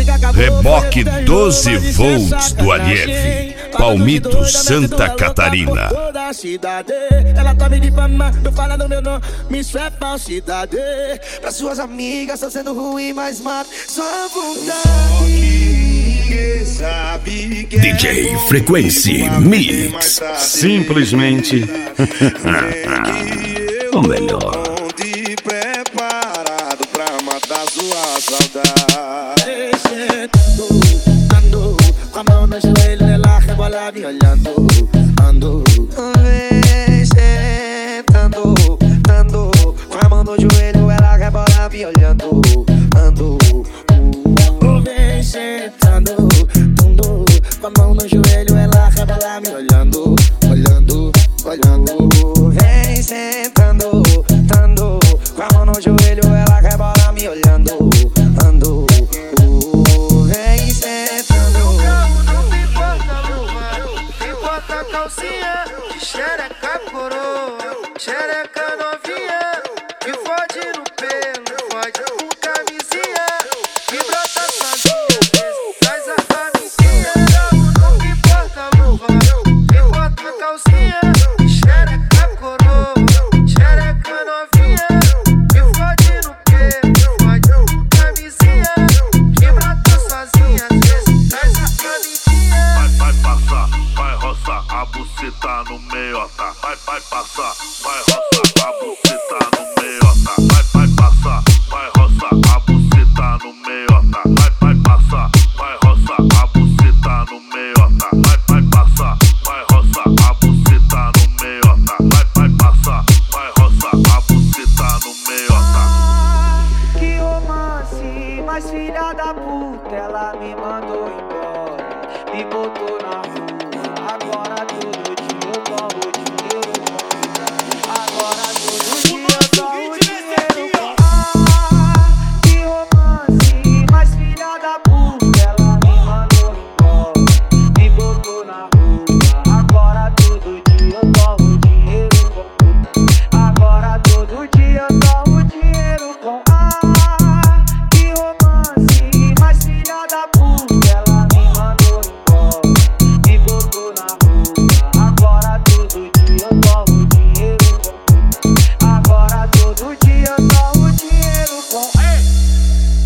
Reboque 12 volts do Alieve, Palmito, Santa Catarina. Toda a cidade, ela tá me difamando, falando meu nome, isso é falsidade. Pra suas amigas tá sendo ruim, mas mata sua vontade. DJ Frequency Mix. Simplesmente o melhor. Preparado pra matar sua saudade. Ando com a mão no joelho, ela rebola me olhando. Ando sentando, com a mão no joelho, ela rebola me olhando. Ando vem sentando, com a mão no joelho, ela rebola me olhando. Vem sentando, com a mão no joelho, ela rebola me olhando. Ando vem sentando. Não me importa luva, me importa a calcinha, de xereca coroa, xereca novinha, que fode no pelo, fode com camisinha, que brota sozinha, traz a camisinha. Não me importa luva, me importa a calcinha, de xereca coroa, xereca novinha, que fode no pelo, fode com camisinha, que brota sozinha, traz a camisinha. Vai passar, vai roçar a buceta no meiota. Vai passar, vai roçar a buceta no meiota.